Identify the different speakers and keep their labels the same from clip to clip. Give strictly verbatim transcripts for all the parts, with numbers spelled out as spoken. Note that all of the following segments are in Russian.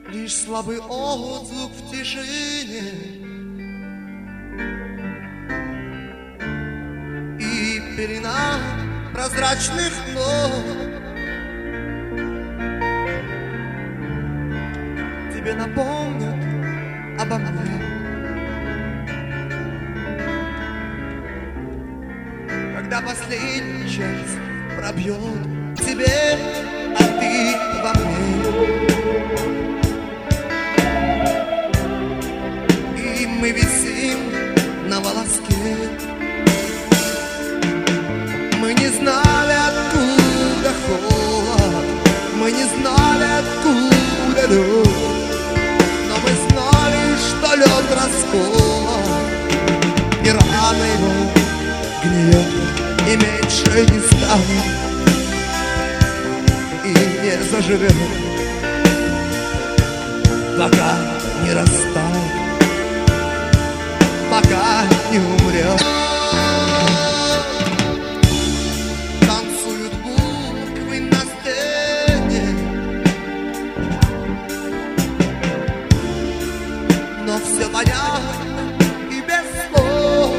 Speaker 1: лишь слабый отзвук в тишине. И пелена прозрачных ног тебе напомнят обо мне. Когда последний час пробьет тебе, а ты во мне. И мы висим на волоске. Мы не знали, откуда холод, мы не знали, откуда лед, но мы знали, что лед расколот, и рано его гниет, и меньше не станет, и не заживет, пока не растает, пока не умрет. Танцуют буквы на стене, но все понятно и без слов.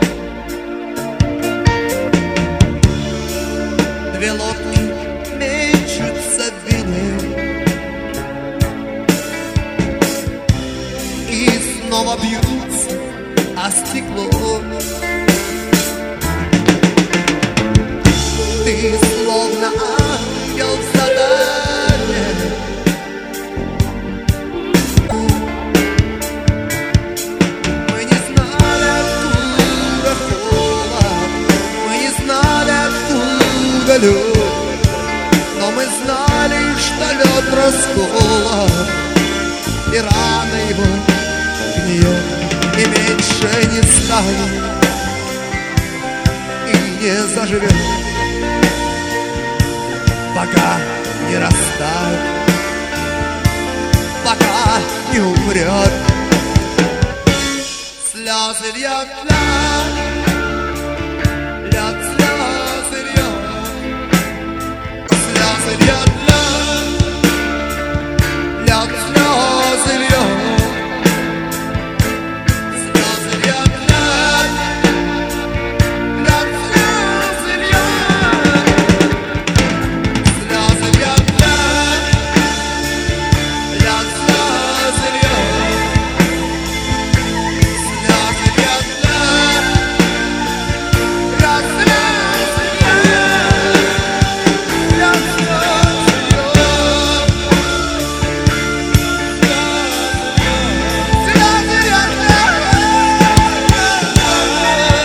Speaker 1: Две лодки мечутся в вине и снова бьются о стекло. Ты словно ангел в задание, мы не знали, откуда холод, мы не знали, откуда лед, но мы знали, что лед расколот, и рано его гниет, и меньше не станет, и не заживет, пока не растает, пока не умрет. Слезы льет на